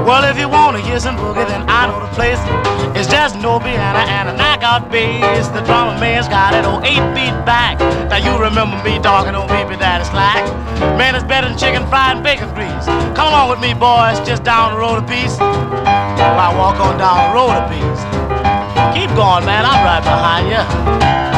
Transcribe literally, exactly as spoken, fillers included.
Well, if you wanna hear some boogie, then I know the place. It's just no piano and a knockout bass. The drummer man's got it on eight feet back. Now you remember me talking on Baby Daddy Slack. Man, it's better than chicken fried and bacon grease. Come along with me, boys, just down the road a piece. While I walk on down the road a piece. Keep going, man, I'm right behind you.